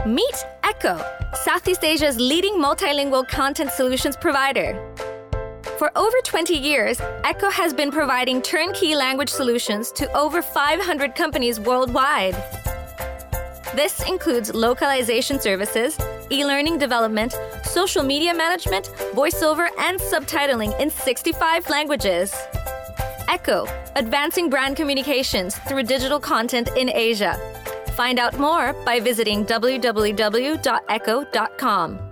Meet Echo, Southeast Asia's leading multilingual content solutions provider. For over 20 years, Echo has been providing turnkey language solutions to over 500 companies worldwide. This includes localization services, e-learning development, social media management, voiceover, and subtitling in 65 languages. Echo, advancing brand communications through digital content in Asia. Find out more by visiting www.echo.com.